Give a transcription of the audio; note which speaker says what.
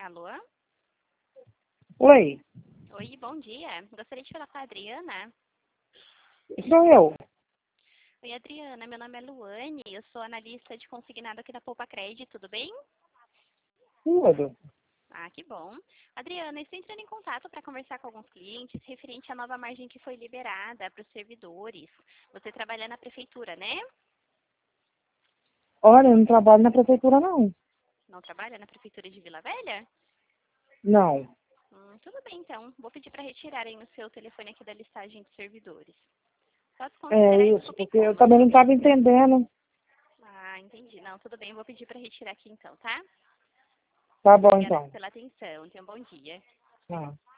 Speaker 1: Alô?
Speaker 2: Oi,
Speaker 1: Oi, bom dia. Gostaria de falar com a Adriana.
Speaker 2: sou eu.
Speaker 1: Oi, Adriana, meu nome é Luane, eu sou analista de consignado aqui da Poupa Crédito, tudo bem?
Speaker 2: Tudo.
Speaker 1: Ah, que bom. Adriana, estou entrando em contato para conversar com alguns clientes referente à nova margem que foi liberada para os servidores. Você trabalha na prefeitura, né?
Speaker 2: Olha, eu não trabalho na prefeitura, não.
Speaker 1: Não trabalha na prefeitura de Vila Velha?
Speaker 2: Não.
Speaker 1: Tudo bem, então. Vou pedir para retirarem o seu telefone aqui da listagem de servidores. Posso
Speaker 2: É
Speaker 1: considerar isso
Speaker 2: isso,
Speaker 1: como
Speaker 2: porque eu também não
Speaker 1: incômodo?
Speaker 2: estava entendendo.
Speaker 1: Ah, entendi. Não, tudo bem, vou pedir para retirar aqui então, tá?
Speaker 2: Tá bom,
Speaker 1: Obrigada
Speaker 2: então.
Speaker 1: pela atenção. Tenha um bom dia.
Speaker 2: Ah.